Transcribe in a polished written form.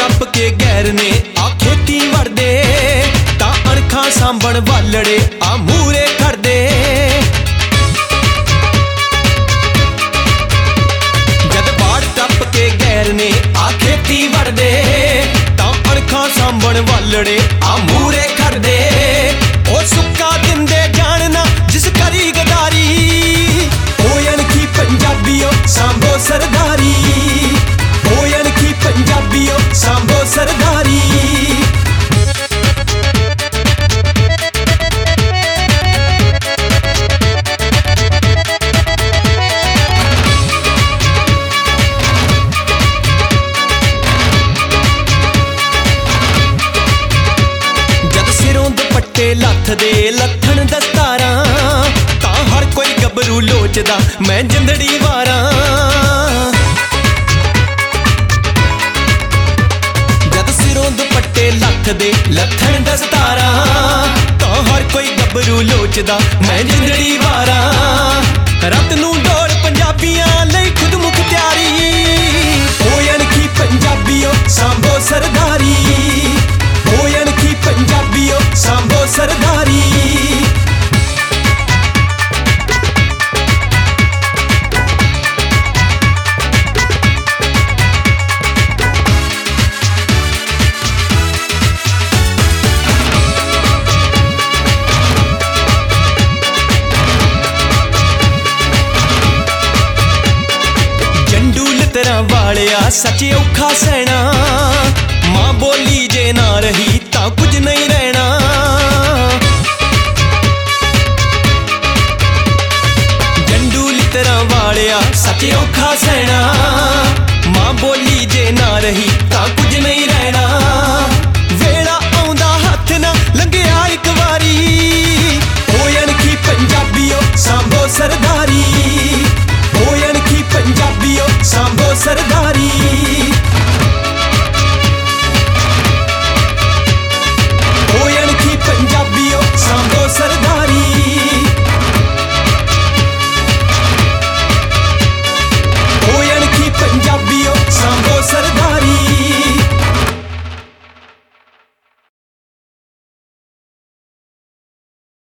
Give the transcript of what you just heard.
टप के गैर ने आ खेती वड़दे तां अणखां सांभण वालड़े आ मूरे खड़दे। जद बाड़ टप के गैर ने आ खेती वड़दे तां अणखां सांभण वालड़े आ मूरे खड़दे। ओ सुक्का दिंदे जानना जिस करी गदारी ओ अणखी पंजाबियों सांभो सरदारी। पंजाबियों सांभो सरदारी। जद सिरों दुपट्टे लथदे लथण दस्तारां तां हर कोई गबरू लोचदा मैं जिंदड़ी वारां। दुपट्टे लथदे लथण दस्तारां तां हर कोई गबरू लोचदा मैं जिंदड़ी वारां। रत नूं दौड़ पंजाबियां लई खुद मुख्तियारी ओ अणखी पंजाबियों सांभो सरदारी। ओ अणखी पंजाबियों सांभो सरदारी। वालिया सच औखा सहना मां बोली जे ना रही तां कुछ नहीं रहना। जंडू लितरा वालिया सच औखा सहना मां बोली जे ना रही तां कुछ नहीं रहना। वेला आउंदा हथ ना लंघिया एक वारी ओ अणखी पंजाबियों सांभो सरदारी।